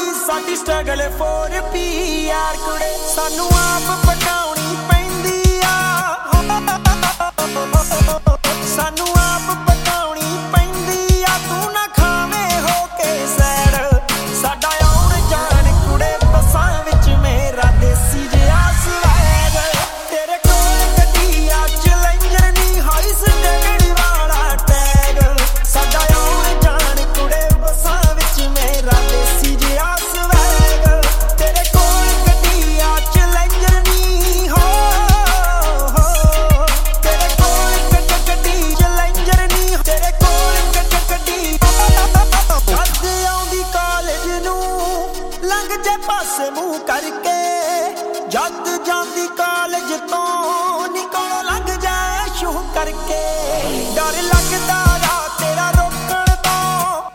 ਸਾਡੀ struggle 4P ਯਾਰ ਕੁੜੇ ਸਾਨੂੰ ਆਪ ਪਕਾਉਣੀ ਪੈਂਦੀ ਆ ਸਾਨੂੰ ਆਪ ਪਕਾਉਣੀ ਪੈਂਦੀ ਆ ਤੂੰ ਨਾ ਖਾਵੇਂ ਹੋ ਕੇ ਸੈਡ ਸਾਡਾ ਆਉਣ ਜਾਣ ਕੁੜੇ ਬੱਸਾਂ ਵਿੱਚ ਮੇਰਾ ਦੇਸੀ ਜਿਹਾ ਸਵੈਗ ਤੇਰੇ ਕੋਲ ਗੱਡੀ ਆ ਚੈਲੰਜਰ ਨਹੀਂ ਹਾਈ ਸਟੈਂਡਰਡ ਵਾਲਾ ਟੈਗ ਸਾਡਾ ਆਉਣ ਜਾਣ ਕੁੜੇ ਬੱਸਾਂ ਵਿੱਚ ਮੇਰਾ ਦੇਸੀ ਜਿਹਾ ਸਵੈਗ ਤੇਰੇ ਕੋਲ ਗੱਡੀ ਆ ਚੈਲੰਜਰ ਨਹੀਂ ਹੋ ਤੇਰੇ ਕੋਲ ਗੱਡੀ ਚੈਲੰਜਰ ਨਹੀਂ ਤੇਰੇ ਕੋਲ ਗੱਡੀ ਜਦ ਆਉਂਦੀ ਕਾਲਜ ਨੂੰ ਲੰਘ ਜੇ ਪਾਸੇ ਮੂੰਹ ਕਰਕੇ ਜਦ ਜਾਂਦੀ ਕਾਲਜ ਤੋਂ ਨਿਕਲ ਲੰਘ ਜਾਏ ਸ਼ੂ ਕਰਕੇ ਡਰ ਲੱਗਦਾ ਰਾ ਤੇਰਾ ਰੋਕਣ ਤੋਂ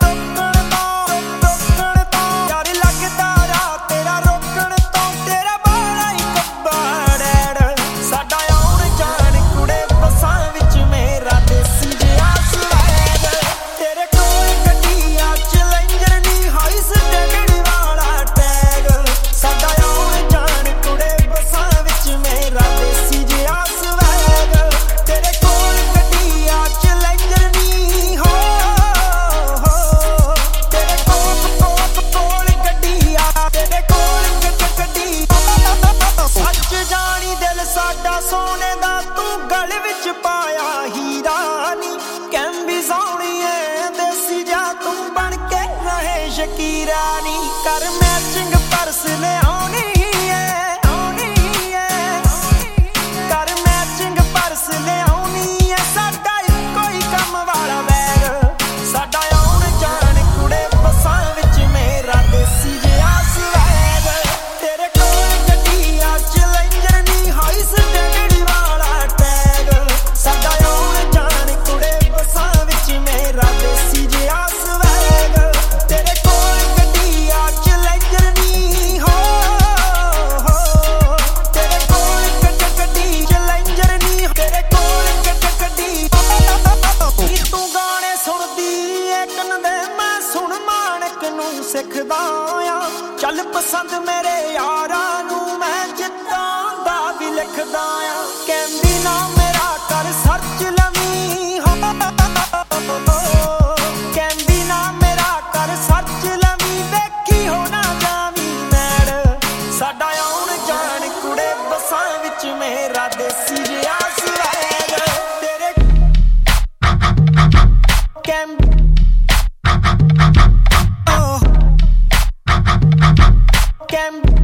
ਡਰ ਲੱਗਦਾ ਰਾ ਤੇਰਾ ਰੋਕਣ ਤੋਂ ਤੇਰਾ ਬਾਲਾ ਹੀ ਕੱਬੜ ਸਾਡਾ ਆਉਣ ਜਾਣ ਕੁੜੇ ਬੱਸਾਂ ਵਿੱਚ ਮੇਰਾ ਦੇਸੀ ਜਿਹਾ ਸਵੈਗ ਤੇਰੇ ਕੋਲ ਗੱਡੀ ਆ ਚੈਲੰਜਰ ਨਹੀਂ ਹਾਈ ਸਟੈਂਡਰਡ ਵਾਲਾ ਟੈਗ ਸਾਡਾ ਆਉਣ ਜਾਣ ਕੁੜੇ ਬੱਸਾਂ ਵਿੱਚ ਮੇਰਾ ਦੇਸੀ ਜਿਹਾ ਸਵੈਗ ਤੇਰੇ ਕੋਲ ਗੱਡੀ ਆ ਚੈਲੰਜਰ ਨਹੀਂ ਹੋ ਤੇਰੇ ਕੋਲ ਗੱਡੀ ਆ ਤੇਰੇ ਕੋਲ ਗੱਡੀ ਸੱਚ ਜਾਣੀ ਦਿਲ ਸਾਡਾ ਸੋਨੇ ਦਾ ਤੂੰ ਗਲ ਵਿੱਚ ਪਾਇਆ ਹੀਰਾ ਨੀ ਕੈਂਬੀ ਸੋਹਣੀਏ ਦੇਸੀ ਜਾ ਤੂੰ ਬਣ ਕੇ ਰਹੇ ਸ਼ਕੀਰਾ ਨੀ ਕਰ ਮੈਚਿੰਗ ਪਰਸ ਲਿਆਉਣੀ ਕਰ ਮੈਚਿੰਗ ਪਰਸ ਲਿਆਉਣੀ ਐ ਸਾਡਾ ਇੱਕੋ ਹੀ ਕੰਮ ਵਾਲਾ ਬੈਗ ਸਾਡਾ ਆਉਣ ਜਾਣ ਕੁੜੇ ਬੱਸਾਂ ਵਿੱਚ ਮੇਰਾ ਦੇਸੀ ਜਿਹਾ ਸਵੈਗ ਤੇਰੇ ਕੋਲ ਗੱਡੀ ਆ ਚੈਲੰਜਰ ਨਹੀਂ ਹਾਈ ਸਟੈਂਡਰਡ ਵਾਲਾ ਟੈਗ ਸਾਡਾ ਆਉਣ ਜਾਣ ਕੁੜੇ ਬੱਸਾਂ ਵਿੱਚ ਮੇਰਾ ਦੇਸੀ ਜਿਹਾ ਸਵੈਗ ਤੇਰੇ ਕੋਲ ਗੱਡੀ ਆ ਚੈਲੰਜਰ ਨਹੀਂ ਹੋ ਤੇਰੇ ਕੋਲ ਗੱਡੀ ਚੈਲੰਜਰ ਨਹੀਂ ਤੇਰੇ ਕੋਲ ਗੱਡੀ ਨੀ ਤੂੰ ਗਾਣੇ ਸੁਣਦੀ ਏ ਕੰਨ ਦੇ ਮੈਂ ਸੁਣ ਮਾਣਕ ਨੂੰ ਸਿੱਖਦਾ ਆ ਚੱਲ ਪਸੰਦ ਮੇਰੇ ਯਾਰਾਂ ਨੂੰ ਮੈਂ ਜਿੱਦਾਂ ਦਾ ਵੀ ਲਿਖਦਾ ਆ ਕਹਿੰਦੀ ਨਾ ਮੇਰਾ ਕਰ ਸਰਚ ਲਵੀਂ ਕਹਿੰਦੀ ਨਾ ਮੇਰਾ ਕਰ ਸਰਚ ਲਵੀਂ ਵੇਖੀ ਹੋ ਨਾ ਜਾਵੀਂ ਮੈਡ ਸਾਡਾ ਆਉਣ ਜਾਣ ਕੁੜੇ ਬੱਸਾਂ ਵਿੱਚ ਮੇਰਾ ਦੇਸੀ ਜਿਹਾ ਸਵੈਗ ਤੇਰੇ ਕੈਂਪ